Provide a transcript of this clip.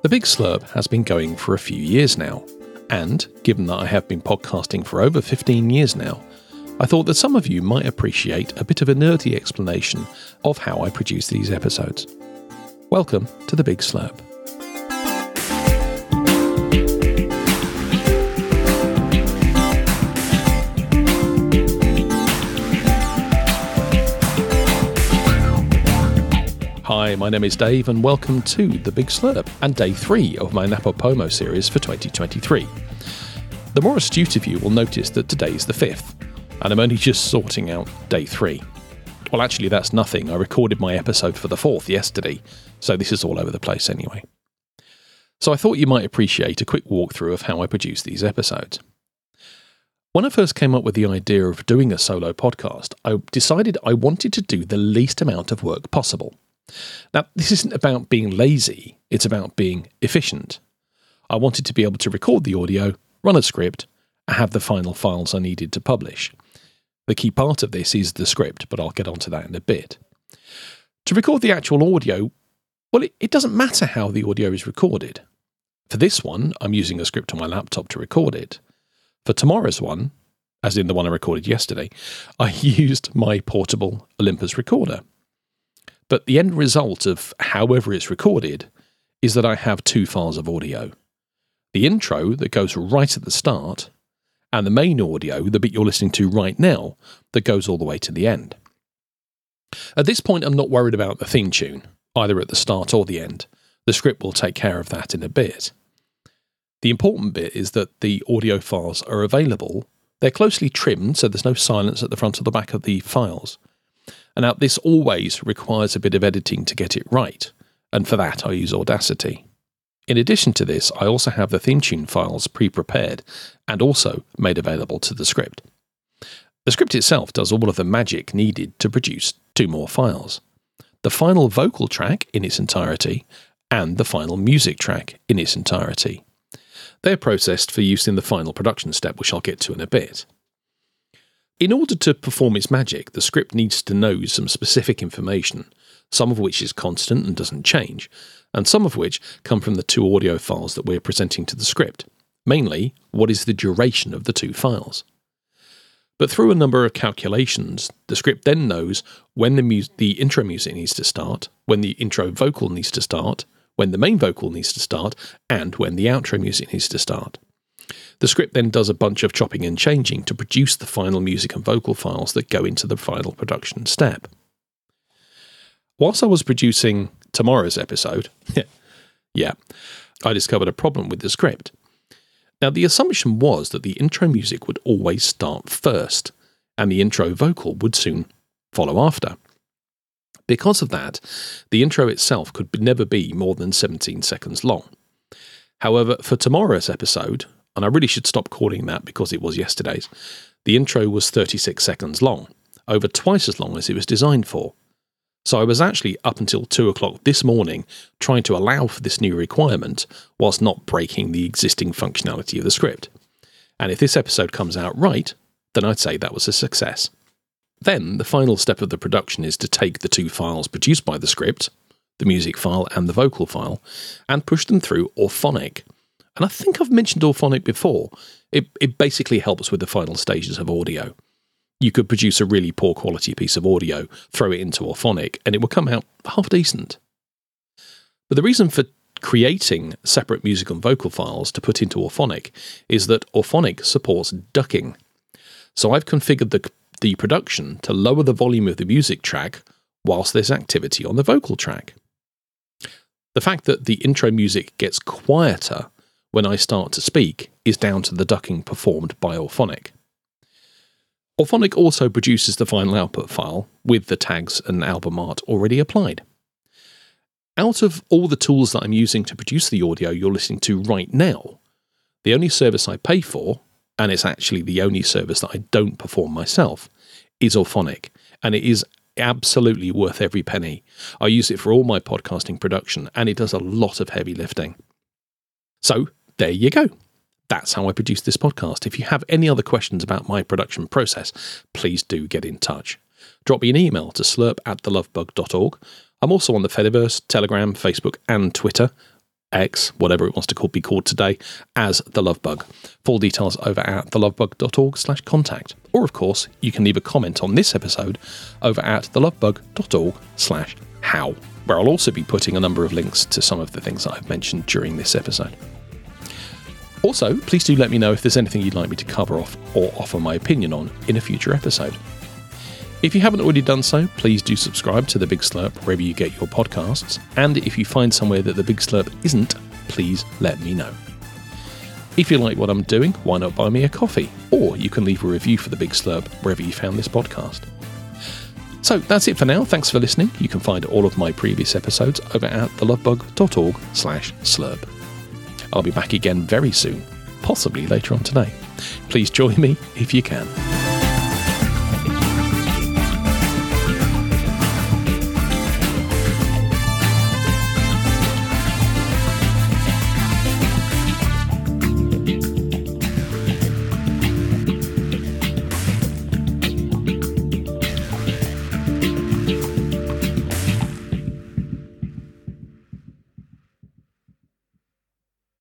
The Big Slurp has been going for a few years now, and given that I have been podcasting for over 15 years now, I thought that some of you might appreciate a bit of a nerdy explanation of how I produce these episodes. Welcome to The Big Slurp. Hi, my name is Dave and welcome to The Big Slurp and day 3 of my NaPoWriMo series for 2023. The more astute of you will notice that today's the 5th, and I'm only just sorting out day 3. Well, actually that's nothing. I recorded my episode for the 4th yesterday, so this is all over the place anyway. So I thought you might appreciate a quick walkthrough of how I produce these episodes. When I first came up with the idea of doing a solo podcast, I decided I wanted to do the least amount of work possible. Now, this isn't about being lazy, it's about being efficient. I wanted to be able to record the audio, run a script, and have the final files I needed to publish. The key part of this is the script, but I'll get onto that in a bit. To record the actual audio, well, it doesn't matter how the audio is recorded. For this one, I'm using a script on my laptop to record it. For tomorrow's one, as in the one I recorded yesterday, I used my portable Olympus recorder. But the end result of however it's recorded is that I have 2 files of audio. The intro that goes right at the start, and the main audio, the bit you're listening to right now, that goes all the way to the end. At this point, I'm not worried about the theme tune, either at the start or the end. The script will take care of that in a bit. The important bit is that the audio files are available. They're closely trimmed, so there's no silence at the front or the back of the files. And now this always requires a bit of editing to get it right, and for that I use Audacity. In addition to this, I also have the theme tune files pre-prepared and also made available to the script. The script itself does all of the magic needed to produce 2 more files. The final vocal track in its entirety and the final music track in its entirety. They're processed for use in the final production step, which I'll get to in a bit. In order to perform its magic, the script needs to know some specific information, some of which is constant and doesn't change, and some of which come from the 2 audio files that we're presenting to the script. Mainly, what is the duration of the 2 files? But through a number of calculations, the script then knows when the intro music needs to start, when the intro vocal needs to start, when the main vocal needs to start, and when the outro music needs to start. The script then does a bunch of chopping and changing to produce the final music and vocal files that go into the final production step. Whilst I was producing tomorrow's episode, I discovered a problem with the script. Now, the assumption was that the intro music would always start first, and the intro vocal would soon follow after. Because of that, the intro itself could never be more than 17 seconds long. However, for tomorrow's episode, and I really should stop calling that because it was yesterday's, the intro was 36 seconds long, over twice as long as it was designed for. So I was actually up until 2 o'clock this morning trying to allow for this new requirement whilst not breaking the existing functionality of the script. And if this episode comes out right, then I'd say that was a success. Then the final step of the production is to take the 2 files produced by the script, the music file and the vocal file, and push them through Auphonic. And I think I've mentioned Auphonic before. It basically helps with the final stages of audio. You could produce a really poor quality piece of audio, throw it into Auphonic, and it will come out half decent. But the reason for creating separate music and vocal files to put into Auphonic is that Auphonic supports ducking. So I've configured the production to lower the volume of the music track whilst there's activity on the vocal track. The fact that the intro music gets quieter when I start to speak is down to the ducking performed by Auphonic. Auphonic also produces the final output file with the tags and album art already applied. Out of all the tools that I'm using to produce the audio you're listening to right now, the only service I pay for, and it's actually the only service that I don't perform myself, is Auphonic, and it is absolutely worth every penny. I use it for all my podcasting production, and it does a lot of heavy lifting. So, there you go. That's how I produce this podcast. If you have any other questions about my production process, please do get in touch. Drop me an email to slurp@thelovebug.org. I'm also on the Fediverse, Telegram, Facebook and Twitter. X, whatever it wants to be called today, as The Love Bug. Full details over at thelovebug.org/contact. Or, of course, you can leave a comment on this episode over at thelovebug.org/how, where I'll also be putting a number of links to some of the things that I've mentioned during this episode. Also, please do let me know if there's anything you'd like me to cover off or offer my opinion on in a future episode. If you haven't already done so, please do subscribe to The Big Slurp wherever you get your podcasts, and if you find somewhere that The Big Slurp isn't, please let me know. If you like what I'm doing, why not buy me a coffee? Or you can leave a review for The Big Slurp wherever you found this podcast. So that's it for now. Thanks for listening. You can find all of my previous episodes over at thelovebug.org/slurp. I'll be back again very soon, possibly later on today. Please join me if you can.